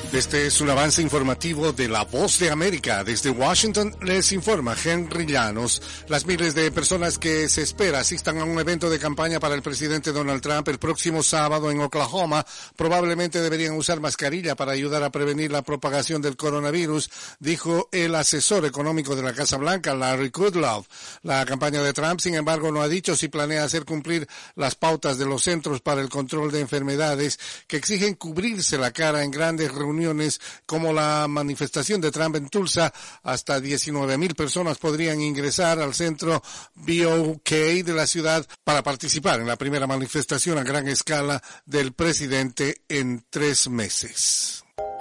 Este es un avance informativo de La Voz de América. Desde Washington les informa Henry Llanos. Las miles de personas que se espera asistan a un evento de campaña para el presidente Donald Trump el próximo sábado en Oklahoma probablemente deberían usar mascarilla para ayudar a prevenir la propagación del coronavirus, dijo el asesor económico de la Casa Blanca, Larry Kudlow. La campaña de Trump, sin embargo, no ha dicho si planea hacer cumplir las pautas de los Centros para el Control de Enfermedades que exigen cubrirse la cara en grandes reuniones como la manifestación de Trump en Tulsa. Hasta 19,000 personas podrían ingresar al centro BOK de la ciudad para participar en la primera manifestación a gran escala del presidente en 3 meses.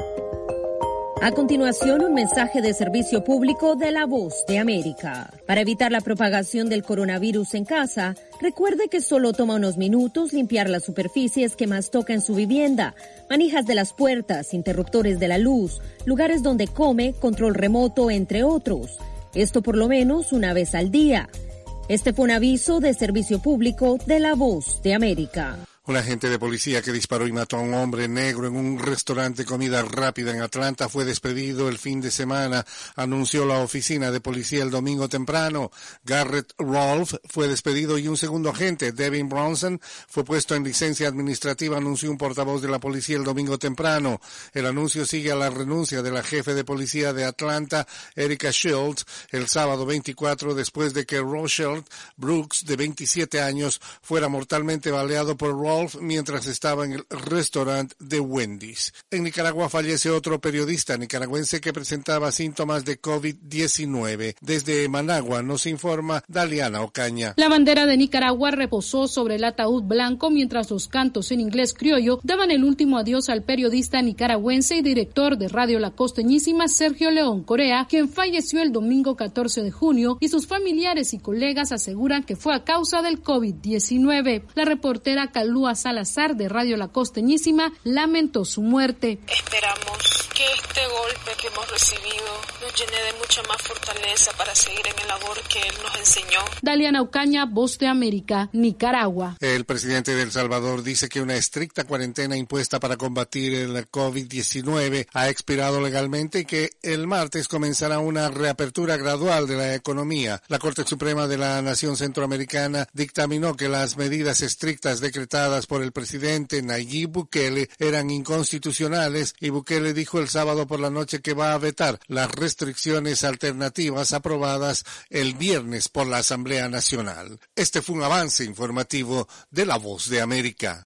A continuación, un mensaje de servicio público de La Voz de América. Para evitar la propagación del coronavirus en casa, recuerde que solo toma unos minutos limpiar las superficies que más toca en su vivienda, manijas de las puertas, interruptores de la luz, lugares donde come, control remoto, entre otros. Esto por lo menos una vez al día. Este fue un aviso de servicio público de La Voz de América. Un agente de policía que disparó y mató a un hombre negro en un restaurante de comida rápida en Atlanta fue despedido el fin de semana, anunció la oficina de policía el domingo temprano. Garrett Rolfe fue despedido y un segundo agente, Devin Bronson, fue puesto en licencia administrativa, anunció un portavoz de la policía el domingo temprano. El anuncio sigue a la renuncia de la jefe de policía de Atlanta, Erica Shields, el sábado 24, después de que Rochelle Brooks, de 27 años, fuera mortalmente baleado por Rolfe mientras estaba en el restaurante de Wendy's. En Nicaragua fallece otro periodista nicaragüense que presentaba síntomas de COVID-19. Desde Managua nos informa Daliana Ocaña. La bandera de Nicaragua reposó sobre el ataúd blanco mientras los cantos en inglés criollo daban el último adiós al periodista nicaragüense y director de Radio La Costeñísima, Sergio León Corea, quien falleció el domingo 14 de junio y sus familiares y colegas aseguran que fue a causa del COVID-19. La reportera Calúa Salazar de Radio La Costeñísima lamentó su muerte. Esperamos que este golpe que hemos recibido nos llene de mucha más fortaleza para seguir en el labor que él nos enseñó. Daliana Ocaña, Voz de América, Nicaragua. El presidente de El Salvador dice que una estricta cuarentena impuesta para combatir el COVID-19 ha expirado legalmente y que el martes comenzará una reapertura gradual de la economía. La Corte Suprema de la Nación Centroamericana dictaminó que las medidas estrictas decretadas por el presidente Nayib Bukele eran inconstitucionales y Bukele dijo el sábado por la noche que va a vetar las restricciones alternativas aprobadas el viernes por la Asamblea Nacional. Este fue un avance informativo de La Voz de América.